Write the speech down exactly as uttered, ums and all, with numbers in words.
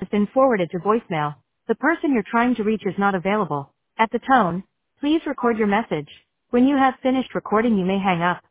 been forwarded to voicemail. The person you're trying to reach is not available. At the tone, please record your message. When you have finished recording, you may hang up.